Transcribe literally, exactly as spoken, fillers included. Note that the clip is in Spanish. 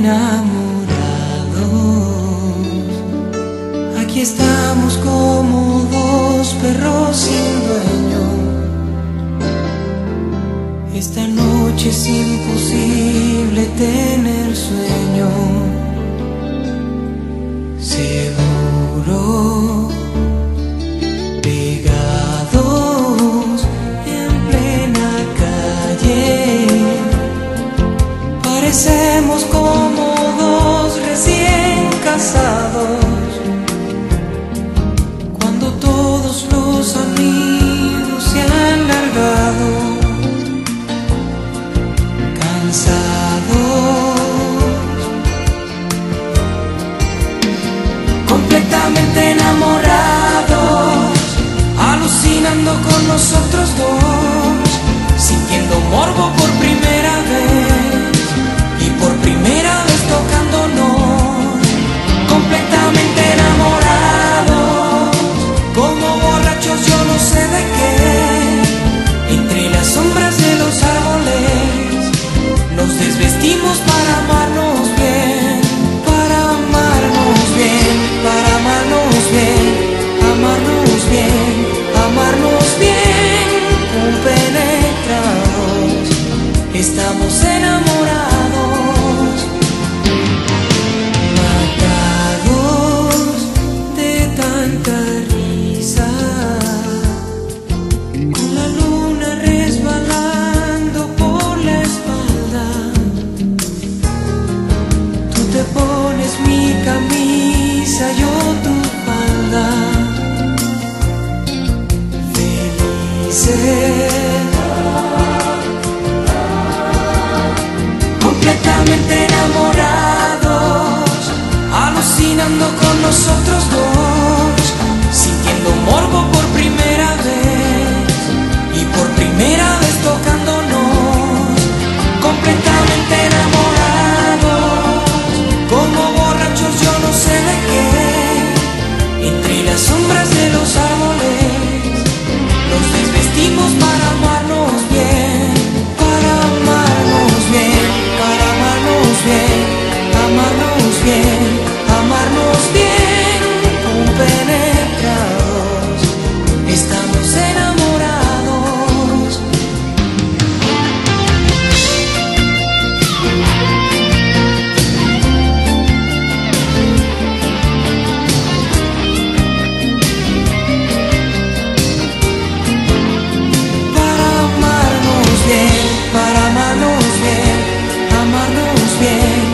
enamorados. Aquí estamos como dos perros sin dueño. Esta noche es imposible tener sueño. Seguro, pegados en plena calle, parecemos como dos recién casados. Cuando todos los amigos se han largado, completamente enamorados, alucinando con nosotros dos, sintiendo morbo por primera vez y por primera vez tocándonos. Completamente enamorados, como borrachos yo no sé de qué, entre las sombras de los árboles nos desvestimos para amarnos bien, para amarnos bien, para amarnos bien, amarnos bien, amarnos bien, compenetrados, estamos enamorados, matados de tanta risa, con la luna resbalando por la espalda. Tú te pones mi camisa, yo tu falda, felices, completamente enamorados, alucinando con nosotros dos, sintiendo morbo por primera vez y por primera vez tocándonos. Completamente enamorados, como borrachos yo no sé de qué, entre las sombras de los árboles nos desvestimos para amarnos bien, para amarnos bien, para amarnos bien, amarnos bien, amarnos bien, compenetrados, estamos enamorados. Para amarnos bien, amarnos bien,